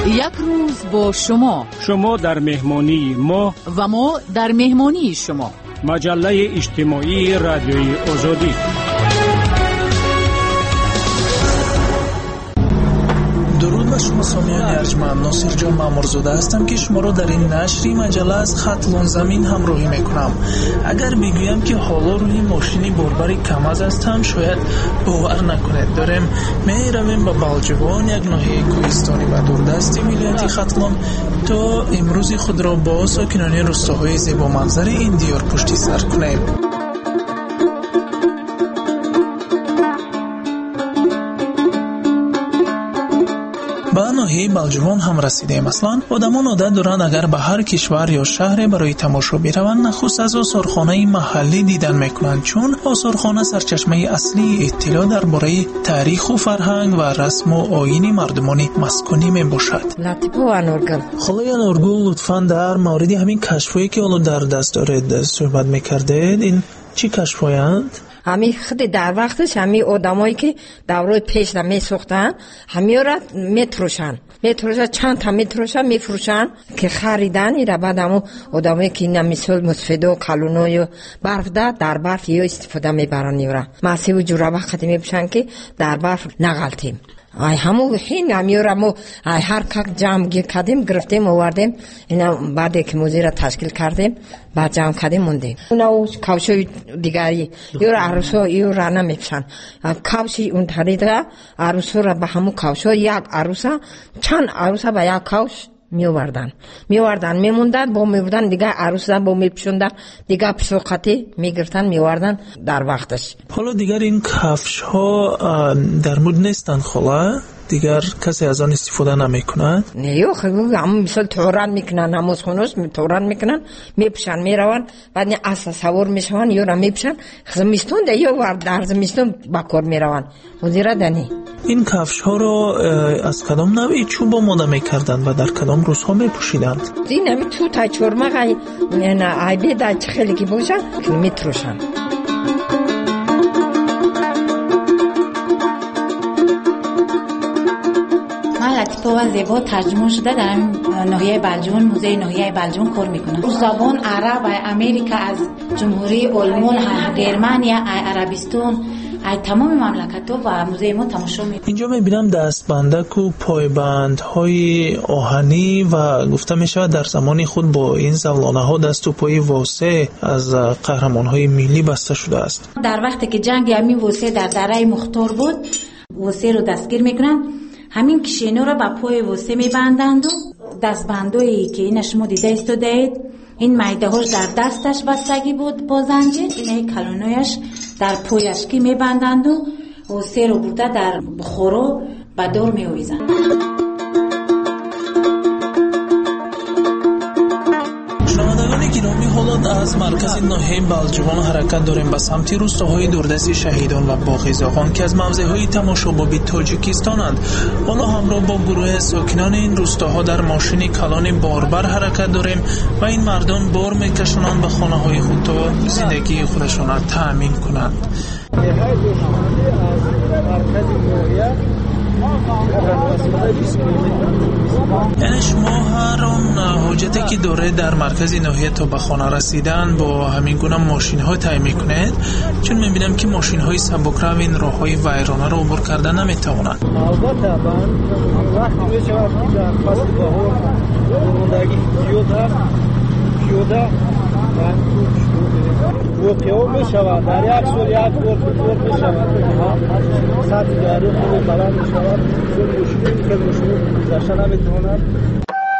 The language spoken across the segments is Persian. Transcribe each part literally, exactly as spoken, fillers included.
یک روز با شما، شما در مهمانی ما و ما در مهمانی شما. مجله اجتماعی رادیوی آزادی. درود به شما سامیان ارجمند. ناصر جان مامورزاده هستم که شما را در این نشری مجله از خط زمین همراهی میکنم. اگر بگویم که حالا روی ماشینی باربری کماز هستم شاید باور نکنید. داریم میرویم به بالجوان، یک ناحیه کوهستانی و دوردستی ولایت ختلان، تا امروز خود را با ساکنان روستاهای زیبا منظر این دیار پشت سر کنیم. با ناحیه بالجوان هم رسیدیم. اصلا آدمان عادت دارند اگر به هر کشور یا شهر برای تماشا بروند نخست از آثارخانه محلی دیدن میکنند، چون آثارخانه سرچشمه اصلی اطلاع درباره تاریخ و فرهنگ و رسم و آیین مردمان مسکونی می باشد. لطیفه و انورگل. خالای انورگل، لطفاً در مورد همین کشفایی که حالا در دست دارید صحبت میکردید، این چی کشفایند؟ همین خود در وقتش همین آدمایی که دورای پیش را میسوختن همین را میتروشن میتروشن چند تا میتروشن میفروشن که خریدن ایرا. بعد همون آدمایی که اینا مثل مصفده و کلونو و برف ده در برف یا استفاده میبرن ایرا مسیح و جورا وقتی میبشن که در برف نغلطیم. ای همون حین همیورا ما هر کک جمع کردیم گرفتیم آوردیم اینا. بعد که موزه را تشکیل کردیم بعد جمع کردیم موندیم. اونا کاوشوی دیگری یور عروسا یور نمیپسن کاوشی اون طریقه عروسا را به همون کاوشا یک عروسا چند عروسا به یک کاوش میوردن میوردن میموندن با میوردن دیگه عروسا با میپشوندن دیگه پسوقتی میگرفتن میوردن در وقتش. حالا دیگر این کفش ها در مود نیستن خلا؟ دیگر کسی از آن استفاده نمی کند؟ نیو خیلی هم مثل توران میکنن، هموز خونوز توران میکنن میپشن میروان بعد نی اصلا سوار میشون یا را میپشن زمستون ده یا ور در زمستون بکار میروان وزیره دنی. این کفش ها را از کدام نوعی چوب آماده میکردند و در کدام روزها میپوشیدند؟ این همی تو تا چرمق ای ای بیده خیلی که باشن میتروشن. لطیفه و زیبا ترجمه شده در ناحیه بلجون، موزه ناحیه بلجون کار میکنه. زبان عرب و امریکا، از جمهوری آلمان، گرمانیا، عربستان، ای تمام مملکت‌ها و موزه ما تماشا میکنه. اینجا میبینم دستبندک و پایبندهای آهنی و گفته میشود در زمان خود با این زولانه ها دست و پای واسه از قهرمانهای ملی بسته شده است. در وقتی که جنگ همین واسه در دره مختار بود واسه رو دستگیر میکنن، همین کشینو را با پای واسه میبندند و دستبندایی که این شما دیده استودید این میده هاش در دستش بستگی بود با زنجیر، این کلونایش در پایش که میبندند و واسه رو برده در بخورو به دور میویزند. شنوندگان گرامی، حالا از مرکز ناحیه بالجوان حرکت داریم به سمت روستاهای دوردست شهیدان و باقیزاغان که از موضعهای تماشابابی تاجیکستانند. حالا همراه با گروه ساکنان این روستاها در ماشین کلان باربر حرکت داریم و این مردان بار میکشونند به خانه های خود تا زندگی خودشان را تأمین کنند. یعنی شما هر آن حاجتی که داره در مرکز ناحیه تا به خانه رسیدن با همین گونه ماشین ها طی میکنید؟ چون میبینم که ماشین های سبکرو این راه های ویرانه رو عبور کردن نمیتوانند. البته وقتی میشود که در فصل بهار بارندگی زیاد هست پیاده وقیه میشود در یک سال یک بار بار میشود سطح جاری خود بلند میشود چون مشکلی که مشکل گذشته نمیتواند.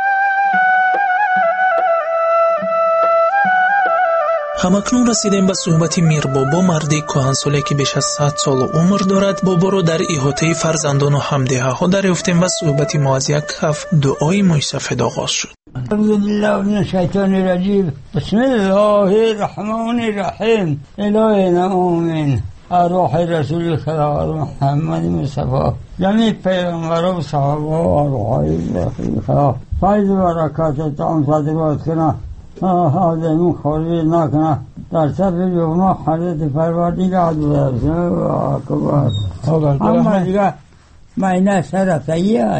همکنون رسیدیم به صحبت میر بابا، مردی کهنسالی که بیش از صد سال عمر دارد. بابا رو در احاطه فرزندان و همدیه ها دریافتیم و صحبت ما از یک کف دعای موسفید آغاز شد. اعوذ بالله من الشیطان الرجیم. بسم الله الرحمن الرحیم. الهنا آمین. روح رسول خدا محمد مصطفی، جمیع پیغمبران و صحابه و روحای خدا فیض و برکات تمام صادقات کنه، آدمی خوری نکنه، در صف جمعه حضرت پروردگار بزرگ اکبر. اما دیگه مینه سر تایی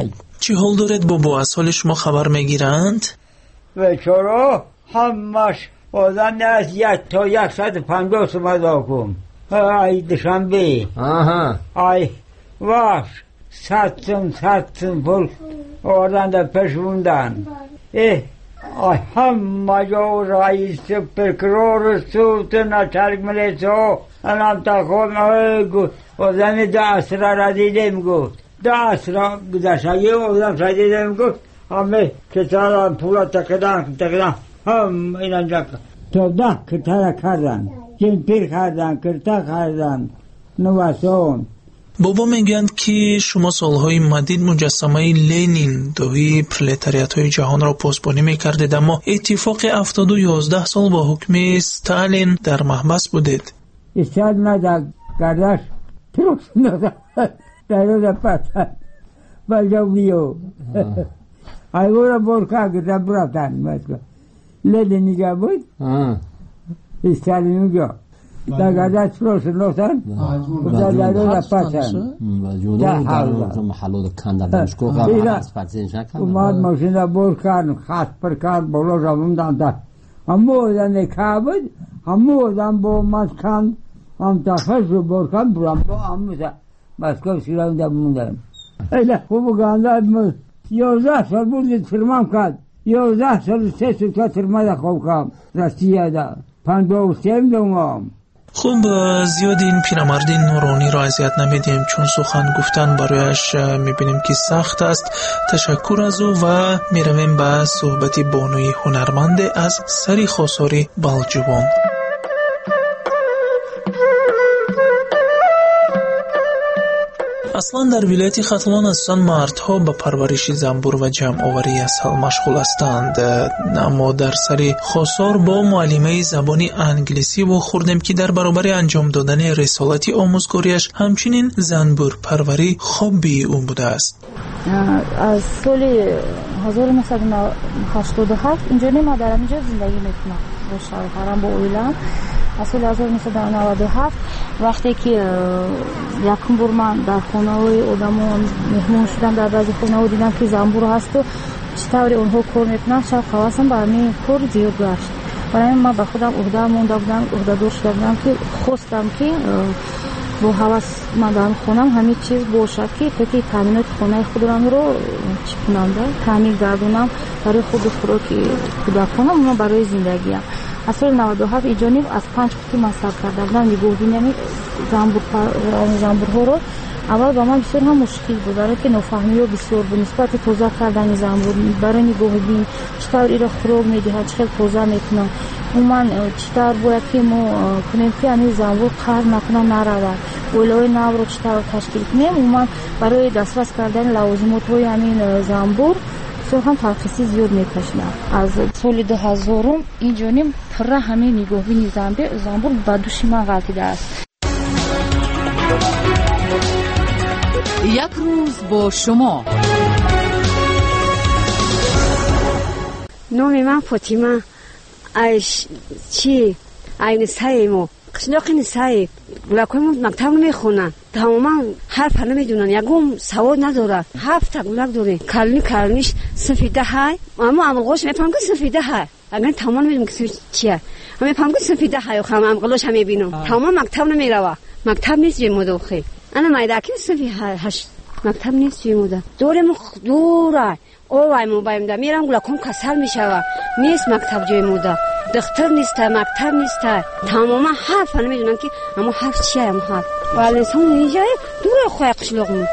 چی حال دارد بابا؟ از حال شما خبر میگیرند؟ و چرا همش آدم از یک تا یک ساعت پنجاه سمت آکم ای دشنبه آها ای واش ستم ستم پل آدم در پشوندن اه ای همه جا رئیس پرکرار سوت نچرک ملیسا انم تخوام گو آدم ده اسرا را دیدم گفت ده اسرا گذشتگی آدم را دیدم گفت همه کتران پولا تکدن تکدن هم این انجا تا ده کتر کردن جنپیر کردن کرتا کردن نوستان. بابا میگویند که شما سالهای مدید مجسمه لنین داوی پرولتاریات های جهان را پاسبانی میکردید، اما اتفاق افتاد و یازده سال با حکم استالین در محبس بودید. استاد نده گردش تروس نده در روز پتن بلجا بیو ایورا برکا گرده براتن لنین نگه بود استالین نگه در گردش تروس نفتن در روز پتن جودا در محلات کندر دانشگاه از پتن شکل اومد ماشین را برکن خط پرکن بالا روم دانده همه آدم که بود همه آدم با اومد کن هم تخش رو برکن برام با همه مسکو سیران در موندم ایلا خوب گنده یازده سال بود ترمام کرد یازده سال سه سال ترمام در خوب کم رستیه در پنجاه و سیم دومم. خب زیاد این پیرمرد نورانی را اذیت نمیدیم، چون سخن گفتن برایش میبینیم که سخت است. تشکر از او و میرویم به صحبت بانوی هنرمند از سری خساری بالجوان. اصلا در ولایت ختلان هستند مردها به پرورش زنبور و جمع آوری عسل مشغول هستند، اما در سری خسار با معلمه زبان انگلیسی واخوردیم که در برابر انجام دادن رسالت آموزگاریش همچنین زنبور پروری خوابی او بوده است. از سال هزار و نهصد و هشتاد و هفت اینجا ما در اینجا زندگی میکنم با شوهرم با اولم. از سال هزار و نهصد و نود و هفت وقتی که یکم بار من در خانه های آدم ها مهمون شدم، در بعضی خانه ها دیدم که زنبور هست و چطوری اونها کار میکنن، شب خواستم با همین کار زیاد گشت. برای من به خودم عهده مونده بودم، عهده دار شده بودم که خواستم که با حواس من در خونم همین چیز باشه که فکر تامینات خانه خودم رو چی کنم، تامین گردونم برای خود خوراک کودکانم، اونم برای زندگیم. از سال نود و هفت ایجانب از پنج قطعه مصرف کرده بودم. میگفتیم یعنی زنبور زنبورها رو اول با من بسیار هم مشکل بود، برای که نفهمی و بسیار بود نسبت توزیع کردن زنبور. برای میگفتیم چطور ایرا خوراک میدهد، چطور توزیع میکنن، اون من چطور باید که ما کنیم که همین زنبور قهر نکنه نرود، اولای نو رو چطور تشکیل کنیم. اون من برای دسترس کردن لوازمات های همین زنبور سو هم ترخیصی زیاد میکشنم. از سال دو هزارم اینجانیم پر همه میگوهی زنبور زنبور با دوشی من غلطیده است. یک روز با شما. نام من فاطمه ایش چی این سایمو قشناقی سای گلکوم مکتب میخونن، تماما حرف نمیدونن، یکم سواد نداره، هفت گلک داره، کلمی کلمیش سفیده های، اما امقاش میفهم که سفیده های، اگر تمام میدونم که چیه، اما میفهم که سفیده های و خم امقاش هم میبینم، تمام مکتب نمیروه، مکتب نیست جای مدوخی، انا مایداکی سفیده هش مکتب نیست جای مدا، دوره مخ دوره، اوای مو بایم دا میرم گلکوم کسل میشوه، نیست مکتب جای مدا. دختر نیست، مکتب نیست، تماما حرف نمیدونن که اما حرف چیه، اما حرف ولی انسان اینجا دور خواه قشلقمون.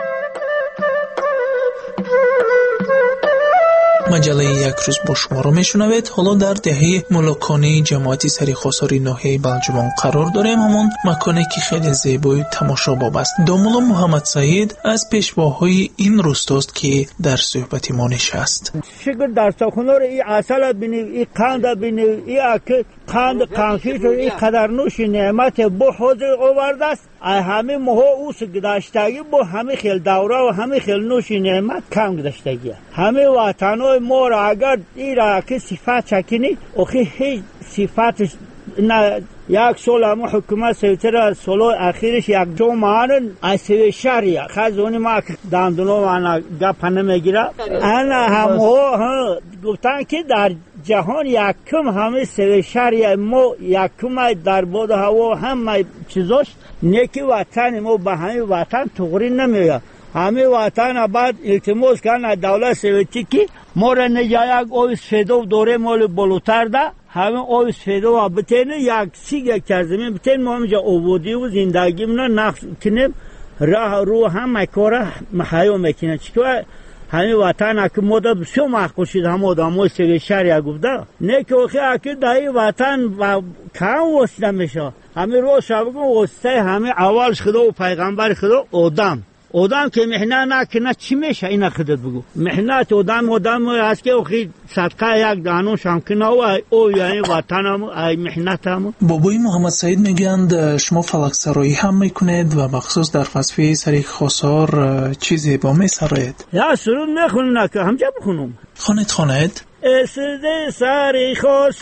مجله یک روز با شما رو میشنوید. حالا در دهه ملاکانه جماعتی سری خساری ناحیه بلجوان قرار داریم، همون مکانی که خیلی زیبای تماشاباب است. دامولا محمد سعید از پیشواهای این روستاست که در صحبت ما نشست. شکر در ساخونه رو این عسل بینی، این قند بینی، این اکه قند قنفیش رو این قدر نوش نعمت با حاضر آورده است. همه مها اوس گداشتگی با همه خیل دوره و همه خیل نوش نعمت کم گداشتگی. همه وطنهای ما را اگر این را که صفت چکنی اخی هیچ صفتش یک سال همو حکومت سویتر سال اخیرش یک جو مانن از سوی شهریه خزونی ما دندونو وانا گپ نمیگیره انا همو گفتن که در جهان یکم همه سوی شهریه ما یکم در بود هوا همه چیزاش نیکی وطن ما به همه وطن تغییر نمیاد همه وطن بعد التماس کردن دولت سویتی که ما را نجا یک آب سفیدو دوره مال بالاتر ده همه آب سفیدو بتینه یک سیگ یک زمین بتین ما همینجا عبودی و زندگی منا نقش کنیم راه رو همه کاره محیا میکنه چطور همه وطن اکی مدت بسیار محقول شد همه آدم های سوی شهر گفته نه که اخی اکی دایی وطن و کم واسطه میشه همه رو شبکه واسطه همه اولش خدا و پیغمبر خدا آدم آدم که محنت نکنه چی میشه این خودت بگو محنت آدم آدم است که اخی صدقه یک دانوش هم کنه و او یعنی وطنم ای محنتم. بابای محمد سعید میگند شما فلک سرایی هم میکنید و بخصوص در فلسفه سری خسار چیزی با میسرید؟ یا سرود میخونم نه که همجا بخونم خونید خونید اسد سری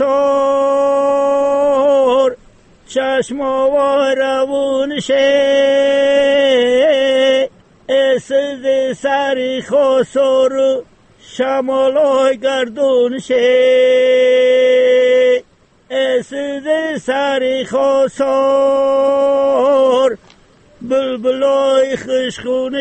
خسار چشم و روون شه اسد سری خسار شمالای گردون شه اسد سری خسار بلبلای خشخون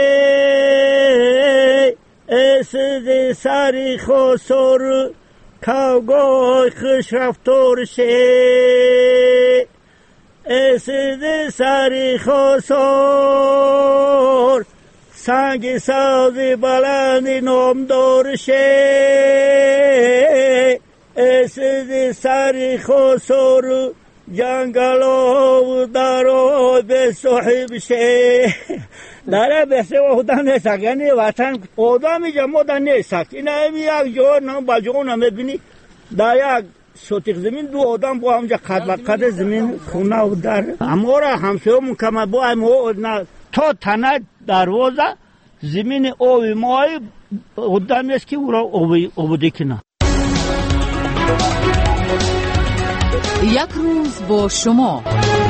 شه اسد سری خسار کوگای خش رفتار شه اسد سری خسار سنگ ساز بلند نامدار شه اسد سری خسار جنگل و درای به صاحب شه داره بسه آدم نیست یعنی وطن آدمی جمع نیست این همی یک جور نام با جور نمیبینی در یک سوتیق زمین دو آدم با همجا قد و قد زمین خونه و در اما را همسه همون کمه با همه تا تنه دروازه زمین آوی مای آدم نیست که او را آبودی کنه. یک روز با شما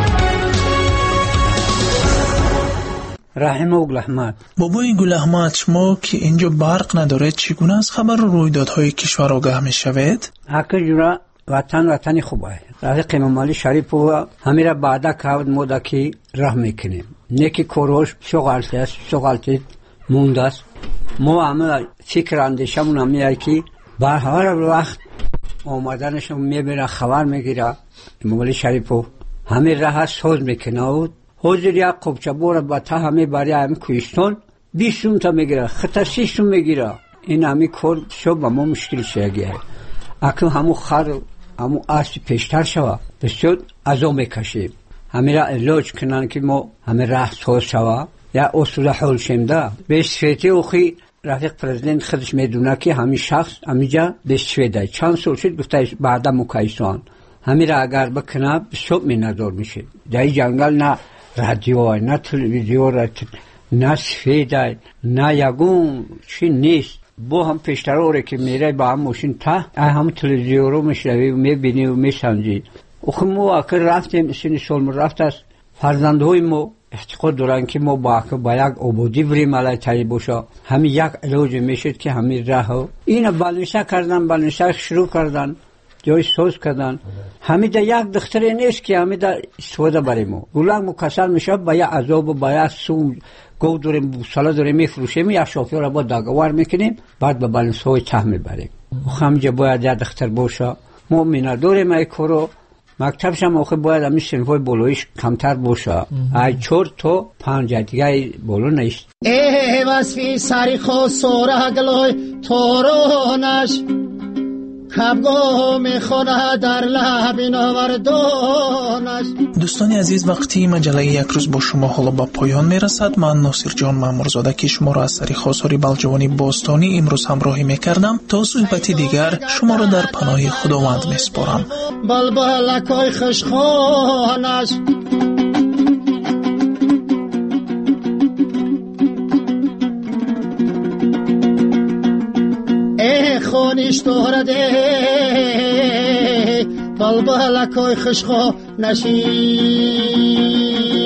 رحیم و گل احمد. بابای گل احمد شما که اینجا برق نداره چگونه از خبر رویدادهای کشور آگاه می شوید؟ حق جورا وطن وطنی خوبه رفیق امام علی شریف و همین را بعدا که مودا که راه میکنیم نیکی کروش شغالتی است شغالتی مونده است ما همه فکر اندیشمون همیه که بر هر وقت آمدنشون میبینه خبر میگیره امام علی شریف و همین راه سوز میکنه و حضور یک قبچه بورد با تا همه برای همه کویستون بیستون تا میگیره خطر سیستون میگیره این همه کار شو با ما مشکل شگیه اکنون همون خر همون آسی پیشتر شوه بسیار از او میکشیم همه را علاج کنن که ما همه راه سوز شوه یا اصول حول شمده به سفیتی اوخی رفیق پرزیدنت خودش میدونه که همین شخص همیجا به سفیده چند سال شد گفته بعدا مکایستان همین را اگر بکنه بسیار می ندار میشه در جنگل نه رادیو نه تلویزیون نه سفیده نه یگون چی نیست با هم پیشتر اوره که میره با هم ماشین تا هم تلویزیون رو میشنوی و میبینی و میسنجی اخی ما اکر رفتیم سینی سال رفت است فرزندهای ما احتقاد دارن که ما با اکر با یک عبودی بریم علی تایی باشه همین یک علاج میشد که همین راه این بلنشه کردن بلنشه شروع کردن جای سوز کردن همین در یک دختری نیست که همین در استفاده بریم گلنگ مکسر میشه با یک عذاب و با یک سوم گو داریم بوسالا داریم میفروشیم یا شافی را با داگوار میکنیم بعد به بلنسه های ته میبریم همینجا باید یک دختر باشه ما مینداریم ای کارو مکتبش هم آخه باید همین سنفای بلویش کمتر باشه ای چور تو پنج دیگه بلو نیست ای وصفی سری خو سوره گلوی تورونش دوستان عزیز وقتی مجله یک روز با شما حالا با پایان میرسد من ناصر جان مامورزاده که شما را از سری خساری بلجوانی باستانی امروز همراهی میکردم تا صحبتی دیگر شما را در پناه خداوند میسپارم. بلبلکای خشخانش خونیش دورده بلبلکای خشخو نشید